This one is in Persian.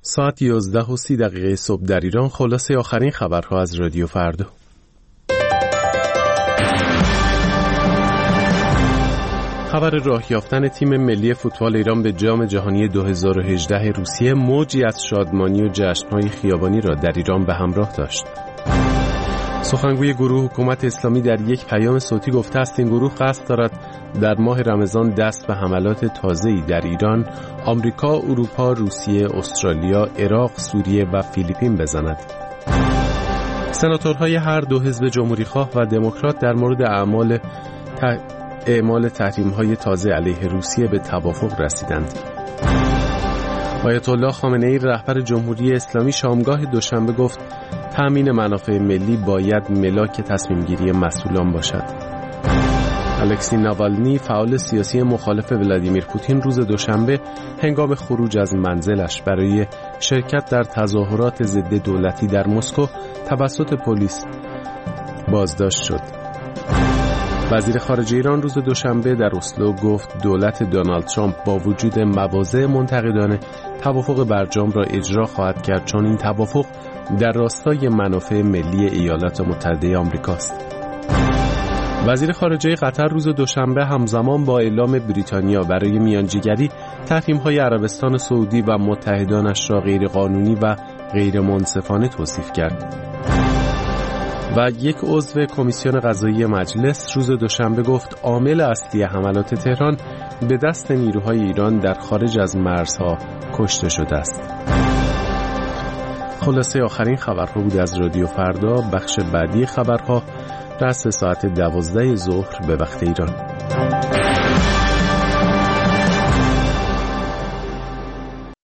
ساعت 11:30 صبح در ایران. خلاصه آخرین خبرها از رادیو فردا. خبر راه یافتن تیم ملی فوتبال ایران به جام جهانی 2018 روسیه موجی از شادمانی و جشن‌های خیابانی را در ایران به همراه داشت. سخنگوی گروه حکومت اسلامی در یک پیام صوتی گفته است این گروه قصد دارد در ماه رمضان دست به حملات تازه‌ای در ایران، آمریکا، اروپا، روسیه، استرالیا، عراق، سوریه و فیلیپین بزند. سناتورهای هر دو حزب جمهوریخواه و دموکرات در مورد اعمال تحریم‌های تازه علیه روسیه به توافق رسیدند. آیت الله خامنه‌ای رهبر جمهوری اسلامی شامگاه دوشنبه گفت تامین منافع ملی باید ملاک تصمیم‌گیری مسئولان باشد. الکسی ناوالنی فعال سیاسی مخالف ولادیمیر پوتین روز دوشنبه هنگام خروج از منزلش برای شرکت در تظاهرات ضد دولتی در مسکو توسط پلیس بازداشت شد. وزیر خارجه ایران روز دوشنبه در اسلو گفت دولت دونالد ترامپ با وجود مواضع منتقدانه توافق برجام را اجرا خواهد کرد چون این توافق در راستای منافع ملی ایالات متحده آمریکاست. وزیر خارجه قطر روز دوشنبه همزمان با اعلام بریتانیا برای میانجیگری تحریم‌های عربستان سعودی و متحدانش را غیرقانونی و غیر منصفانه توصیف کرد. و یک عضو کمیسیون قضایی مجلس روز دوشنبه گفت عامل اصلی حملات تهران به دست نیروهای ایران در خارج از مرزها کشته شده است. خلاصه آخرین خبرها بود از رادیو فردا. بخش بعدی خبرها رأس ساعت 12 ظهر به وقت ایران.